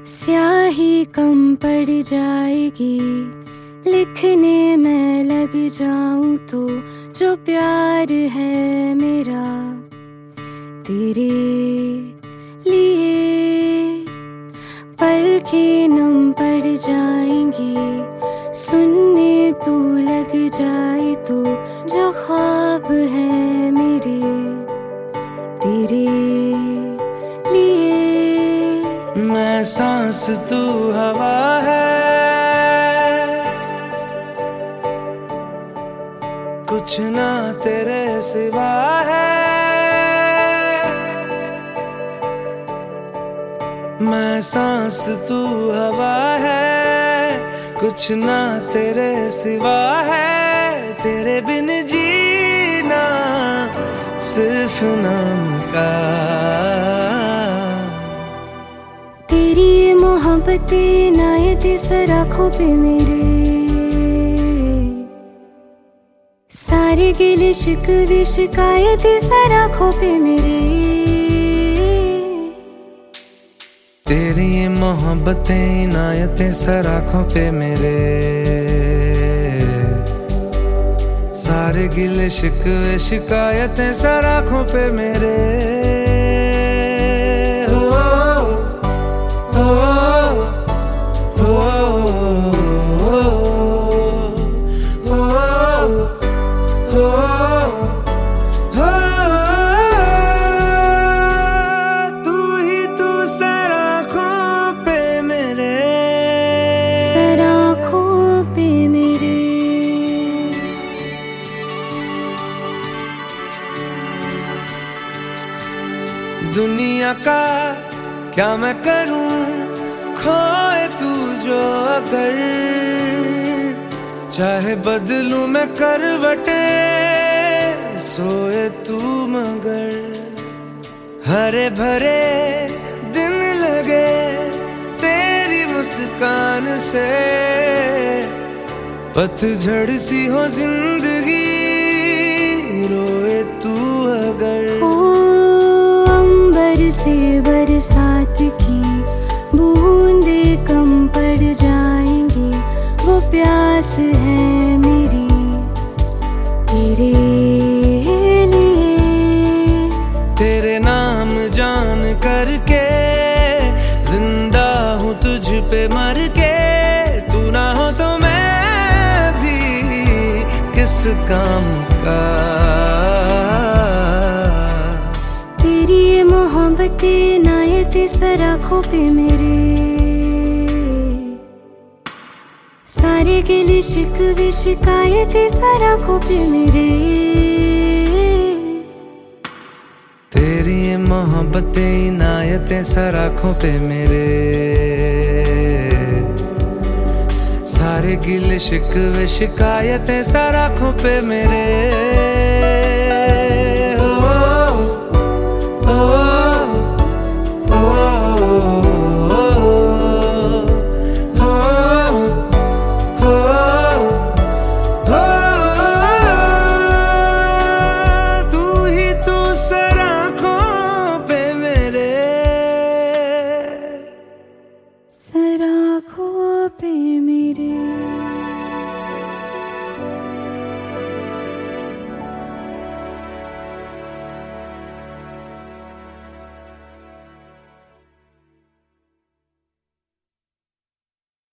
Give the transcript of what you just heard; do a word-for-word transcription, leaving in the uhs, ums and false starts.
स्याही कम पड़ जाएगी, लिखने में लग जाऊं तो जो प्यार है मेरा तेरे लिए पलकें नम पड़ जाएंगी, सुनने तू लग जाए तो जो ख्वाब है मेरे तेरे लिए। मैं सांस तू हवा है, कुछ ना तेरे सिवा है। मैं सांस तू हवा है, कुछ ना तेरे सिवा है। तेरे बिन जीना सिर्फ नाम का। तेरी मोहब्बतें इनायतें सर आँखों पे मेरे, सारे गिले शिकवे शिकायतें सर आँखों पे मेरे। तेरी ये मोहब्बतें इनायतें सर आँखों पे मेरे, सारे गिले शिकवे शिकायतें सर आँखों पे मेरे। हो हो हो हो हो हो, तू ही तू सर आँखों पे मेरे, सर आँखों पे मेरे। दुनिया का क्या मैं करूं, खोए तू जो अगर, चाहे बदलूं मैं करवटे, सोए तू मगर। हरे भरे दिन लगे तेरी मुस्कान से, पतझड़ सी हो जिंदगी, रोए तू अगर। से बरसात की बूंदे कम पड़ जाएंगी, वो प्यास है मेरी तेरे लिए। तेरे नाम जान करके जिंदा हूँ तुझ पे मर के, तू ना हो तो मैं भी किस काम का। मोहब्बतें इनायतें सर आँखों पे मेरे, सारे गिले शिकवे शिकायतें सर आँखों पे मेरे। तेरी ये मोहब्बतें इनायतें सर आँखों पे मेरे, सारे गिले शिकवे शिकायतें सर आँखों पे मेरे।